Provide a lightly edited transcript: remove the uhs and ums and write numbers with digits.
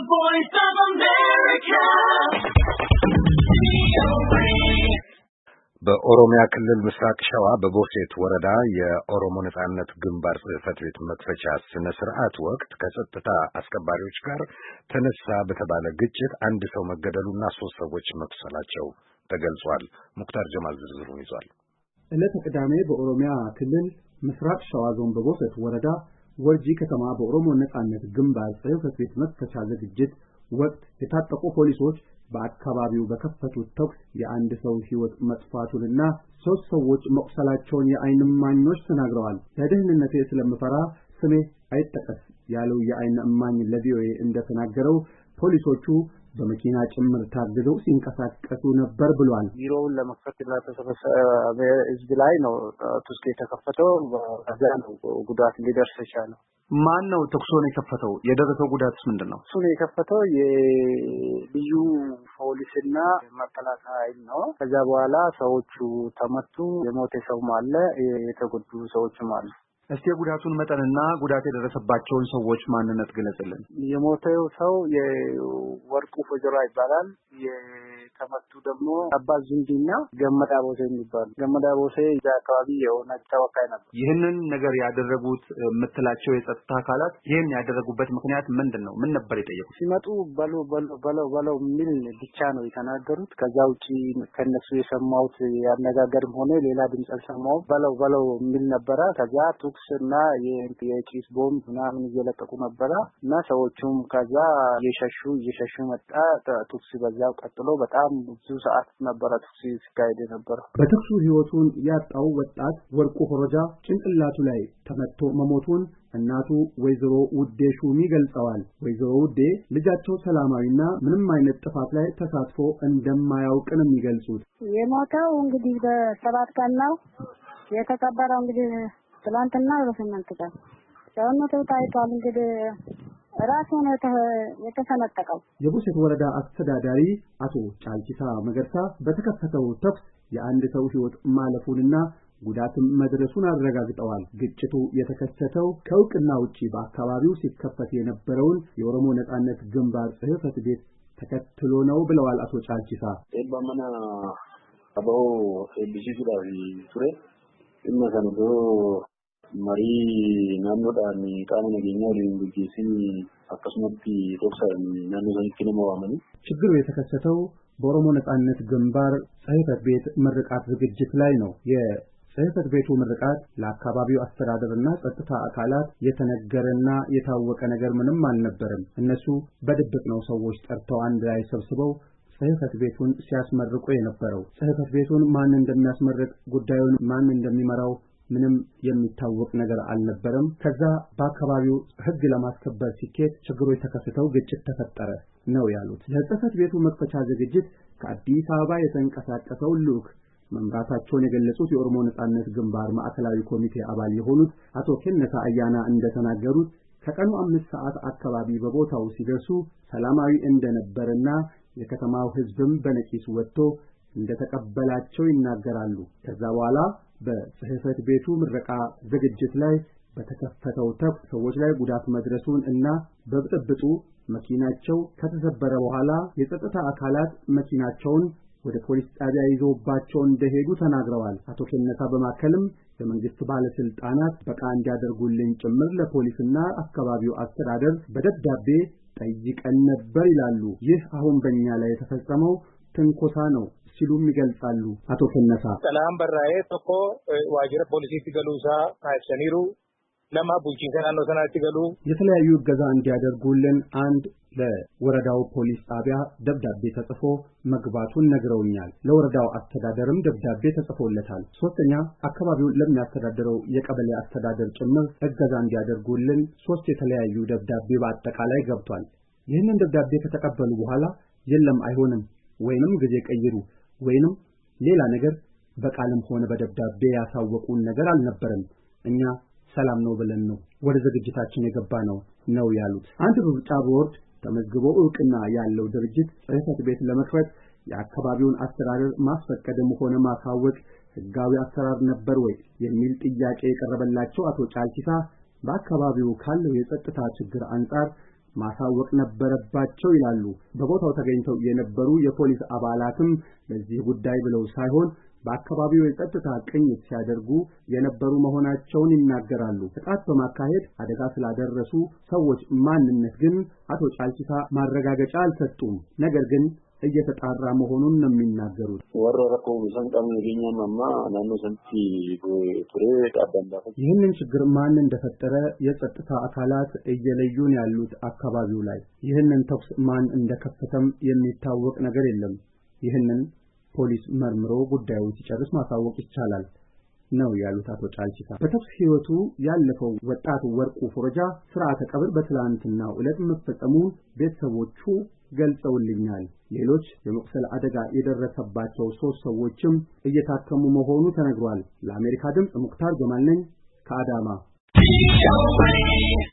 voice of America. በኦሮሚያ ክልል ምስራቅ ሸዋ በቦሴት ወረዳ የኦሮሞ ነጻነት ግንባር ጽሕፈት ቤት መክፈቻ ስነ ስርዓት ወቅት ከጸጥታ አስከባሪዎች ጋር ተነሳ በተባለ ግጭት አንድ ሰው መገደሉና 3 ሰዎች መቁሰላቸው ተገልጿል። ሙክታር ጀማል ዝርዝሩን ይዟል። ዕለተ ቅዳሜ በኦሮሚያ ክልል ምስራቅ ሸዋ ዞን በቦሴት ወረዳ ወርጂ ከተማ በኦሮሞ ነጻነት ግንባር ጽሕፈት ቤት መክፈቻ ዝግጅት ወቅት የታጠቁ ፖሊሶች በአካባቢው በከፈቱት ተኩስ የአንድ ሰው ሕይወት መጥፋቱንና 3 ሰዎች መቁሰላቸውን የዓይን እማኞች ተናግረዋል። ለደህንነቴ ስለምፈራ ስሜ አይጠቀስ ያለው የዓይን እማኝ ለቪኦኤ እንደተናገረው ፖሊሶቹ በመኪና ጭምር ታግዘው ሲንቀሳቀሱ ነበር ብሏል። ቢሮውን ለመክፈት ለተሰበሰበ ህዝብ ላይ ነው ተኩስ የተከፈተው። ከዛ ነው ጉዳት ሊደርስ የቻለው። ማን ነው ተኩሱን የከፈተው? የደረሰው ጉዳትስ ምንድነው? ተኩሱን የከፈተው የልዩ ፖሊስና መከላከያ ኃይል ነው። ከዛ በኋላ ሰዎቹ ተመቱ። የሞተ ሰውም አለ፣ የተጎዱ ሰዎችም አሉ። እስቲ የጉዳቱን መጠንና ጉዳት የደረሰባቸውን ሰዎች ማንነት ግለጽልን። የሞተው ሰው የወርቁ ፎጀራ ይባላል። የተመቱ ደግሞ አባ ዙንዲና ገመዳ ቦሴ የሚባሉ። ገመዳ ቦሴ እዛ አካባቢ የሆነ ተወካይ ነበር። ይህንን ነገር ያደረጉት የምትላቸው የጸጥታ አካላት ይህን ያደረጉበት ምክንያት ምንድነው? ምን ነበር የጠየቁት? ሲመጡ በለው የሚል ብቻ ነው የተናገሩት። ከዛ ውጪ ከነሱ የሰማሁት ያነጋገርም ሆነ ሌላ ድምጽ አልሰማሁም። በለው የሚል ነበረ። ከዛ እና የቺስ ቦምብ ምናምን እየለቀቁ ነበር እና ሰዎቹም ከዛ እየሸሹ መጣ። ተኩስ በዛው ቀጥሎ በጣም ብዙ ሰዓት ነበር ተኩስ ሲካሄድ ነበር። በተኩሱ ሕይወቱን ያጣው ወጣት ወርቁ ሆሮጃ ጭንቅላቱ ላይ ተመቶ መሞቱን እናቱ ወይዘሮ ውዴ ሹሚ ገልጸዋል። ወይዘሮ ውዴ ልጃቸው ሰላማዊና ምንም አይነት ጥፋት ላይ ተሳትፎ እንደማያውቅ ነው የሚገልጹት። የሞተው እንግዲህ በ7 ቀን ነው የተቀበረው። እንግዲህ ትላንትና በ8 ቀን ሰውነቱ ታይቷል። እንግዲህ ራሱ ነው የተሰነጠቀው። የቦሴት ወረዳ አስተዳዳሪ አቶ ጫልቺሳ መገርሳ በተከፈተው ተኩስ የአንድ ሰው ሕይወት ማለፉንና ጉዳትም መድረሱን አረጋግጠዋል። ግጭቱ የተከሰተው ከእውቅና ውጪ በአካባቢው ሲከፈት የነበረውን የኦሮሞ ነጻነት ግንባር ጽሕፈት ቤት ተከትሎ ነው ብለዋል አቶ ጫልቺሳ። ኤባመና አባው ኤቢሲዳዊ ቱሬ እነሰንዶ መሪ ናኖዳኒ ቃመነ ገኛው ሊንጉጂሲን አከስመቲ ዶክተር ናኖሰን ኪነማዋመኒ ችግሩ የተከሰተው በኦሮሞ ነጻነት ግንባር ጽሕፈት ቤት ምርቃት ዝግጅት ላይ ነው። የጽሕፈት ቤቱ ምርቃት ለአካባቢው አስተዳደርና ጸጥታ አካላት የተነገረና የታወቀ ነገር ምንም አልነበረም። እነሱ በድብቅ ነው ሰዎች ጠርተው አንድ ላይ ሰብስበው ጽሕፈት ቤቱን ሲያስመርቁ የነበረው። ጽሕፈት ቤቱን ማን እንደሚያስመርቅ ጉዳዩን ማን እንደሚመራው ምንም የሚታወቅ ነገር አልነበረም። ከዛ በአካባቢው ሕግ ለማስከበር ሲኬድ ችግሮች ተከስተው ግጭት ተፈጠረ ነው ያሉት። ለጽሕፈት ቤቱ መክፈቻ ዝግጅት ከአዲስ አበባ የተንቀሳቀሰው ልዑክ መምራታቸውን የገለጹት የኦሮሞ ነጻነት ግንባር ማዕከላዊ ኮሚቴ አባል የሆኑት አቶ ኬነሳ አያና እንደተናገሩት ከቀኑ 5 ሰዓት አካባቢ በቦታው ሲደርሱ ሰላማዊ እንደነበርና የከተማው ሕዝብም በነቂስ ወጥቶ እንደተቀበላቸው ይናገራሉ። ከዛ በኋላ በጽሕፈት ቤቱ ምረቃ ዝግጅት ላይ በተከፈተው ተኩስ ሰዎች ላይ ጉዳት መድረሱን እና በብጥብጡ መኪናቸው ከተሰበረ በኋላ የጸጥታ አካላት መኪናቸውን ወደ ፖሊስ ጣቢያ ይዘውባቸው እንደሄዱ ተናግረዋል። አቶ ኬነሳ በማከልም የመንግስት ባለስልጣናት በቃ እንዲያደርጉልን ጭምር ለፖሊስና አካባቢው አስተዳደር በደብዳቤ ጠይቀን ነበር ይላሉ። ይህ አሁን በእኛ ላይ የተፈጸመው ትንኮሳ ነው ሲሉም ይገልጻሉ። አቶ ኬነሳ ሰላም በራዬ ተኮ ዋጅረ ፖሊስ ሲገሉሳ ካይሰኒሩ ለማ ቡልቺንሰና ነው ተናቲገሉ የተለያዩ እገዛ እንዲያደርጉልን አንድ ለወረዳው ፖሊስ ጣቢያ ደብዳቤ ተጽፎ መግባቱን ነግረውኛል። ለወረዳው አስተዳደርም ደብዳቤ ተጽፎለታል። ሶስተኛ አካባቢውን ለሚያስተዳድረው የቀበሌ አስተዳደር ጭምር እገዛ እንዲያደርጉልን 3 የተለያዩ ደብዳቤ በአጠቃላይ ገብቷል። ይህንን ደብዳቤ ከተቀበሉ በኋላ የለም አይሆንም ወይንም ጊዜ ቀይሩ ወይንም ሌላ ነገር በቃልም ሆነ በደብዳቤ ያሳወቁን ነገር አልነበረም። እኛ ሰላም ነው ብለን ነው ወደ ዝግጅታችን የገባ ነው ያሉት። አንድ ምርጫ ቦርድ ተመዝግቦ እውቅና ያለው ድርጅት ጽሕፈት ቤት ለመክፈት የአካባቢውን አስተዳደር ማስፈቀድም ሆነ ማሳወቅ ሕጋዊ አሰራር ነበር ወይ የሚል ጥያቄ የቀረበላቸው አቶ ጫልቺሳ በአካባቢው ካለው የጸጥታ ችግር አንጻር ማሳወቅ ነበረባቸው ይላሉ። በቦታው ተገኝተው የነበሩ የፖሊስ አባላትም ለዚህ ጉዳይ ብለው ሳይሆን በአካባቢው የጸጥታ ቅኝት ሲያደርጉ የነበሩ መሆናቸውን ይናገራሉ። ጥቃት በማካሄድ አደጋ ስላደረሱ ሰዎች ማንነት ግን አቶ ጫልቺሳ ማረጋገጫ አልሰጡም። ነገር ግን እየተጣራ መሆኑን ነው የሚናገሩት። ወረረኮ ሰንቀም የገኛማማ ናኖ ሰንቲ ቱሬ ቃዳንዳ ይህንን ችግር ማን እንደፈጠረ የጸጥታ አካላት እየለዩን ያሉት አካባቢው ላይ ይህንን ተኩስ ማን እንደከፈተም የሚታወቅ ነገር የለም። ይህንን ፖሊስ መርምሮ ጉዳዩን ሲጨርስ ማሳወቅ ይቻላል ነው ያሉት አቶ ጫልቺሳ። በተኩስ ህይወቱ ያለፈው ወጣት ወርቁ ፎረጃ ስርዓተ ቀብር በትላንትናው ዕለት መፈጸሙን ቤተሰቦቹ ገልጸውልኛል። ሌሎች የመቁሰል አደጋ የደረሰባቸው 3 ሰዎችም እየታከሙ መሆኑ ተነግሯል። ለአሜሪካ ድምጽ ሙክታር ጀማል ነኝ ከአዳማ።